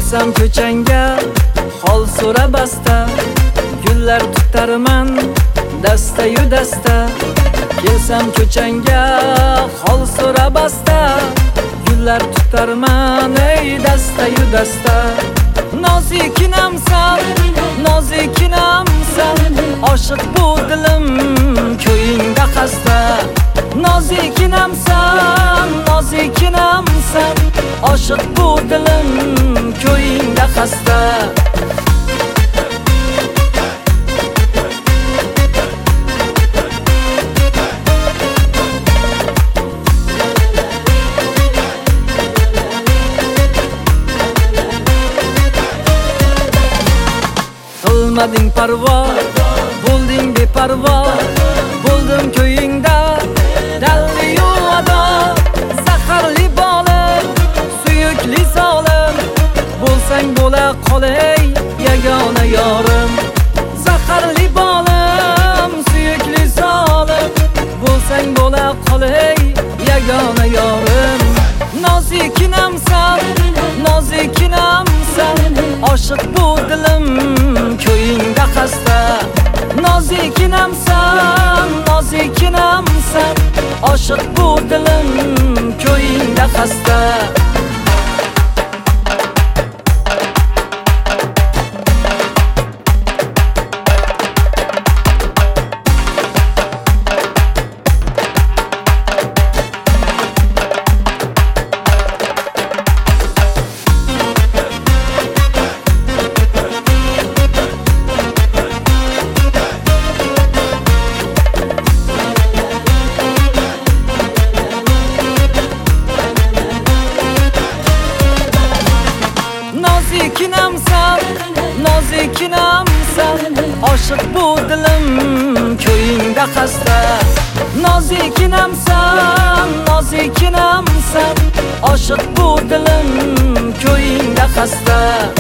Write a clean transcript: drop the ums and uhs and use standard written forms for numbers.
Kelsam ko'changga hol so'ra basta, gullar tutarman dasta-yu dasta. Kelsam ko'changga hol so'ra basta, gullar tutarman ey dasta-yu dasta. Nozikinamsan, nozikinamsan, oshiq bu dilim ko'yingda xasta. Nozikinamsan, nozikinamsan, oshiq bu dilim ko'yingda xasta. Qilmading parvo, bo'lding beparvo, bo'ldim ko'yingda dalli-yu ado. Zaharli bolim, suyukli solim, bo'lsang bo'la qolay yagona yorim. Zaharli bolim, suyukli solim, bo'lsang bo'la qolay yagona yorim. Nozikinamsan, nozikinamsan, oshiq bu dilim ko'yingda xasta. Nozikinamsan, nozikinamsan, oshiq bu dilim ko'yingda xasta. Nozikinamsan, nozikinamsan, oshiq bu dilim ko'yingda xasta. Nozikinamsan, nozikinamsan, oshiq bu dilim ko'yingda xasta.